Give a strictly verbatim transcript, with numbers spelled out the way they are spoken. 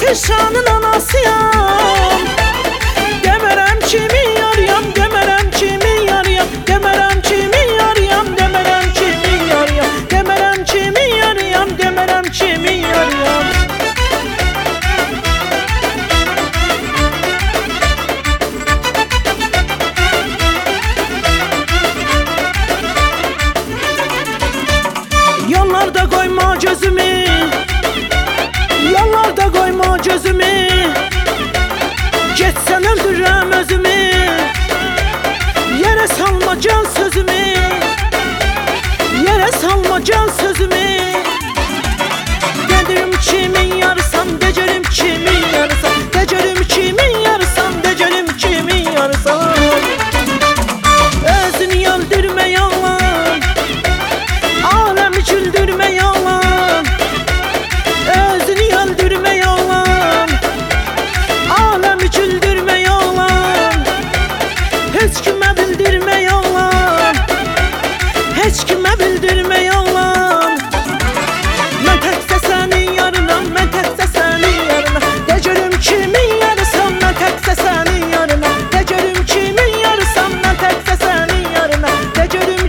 Gülşanın anasıyam. Demerem kimin yarıyam, demerem kimin yarıyam, demerem kimin yarıyam, demerem kimin yarıyam, demerem kimin yarıyam, demerem kimin yarıyam. Yollarda koyma gözümü, yollarda koyma gözümü. Geçsen öldürürüm özümü, yere salma can sözümü, yere salma can sözümü. Dedim kimin yarısam, decerim kimin yarısam, decerim kimin yarısam, decerim kimin yarısam. Özünü öldürme yalan, alemi güldürme yalan. Özünü öldürme yalan, alemi güldürme yalan. Hiç kime bildirme yalan, hiç kime bildirme yalan. Ben tekse senin yarına, ben tekse senin yarına, decerim kimin yarısam, ben tekse senin yarına, decerim kimin yarısam, ben tekse senin yarına, decerim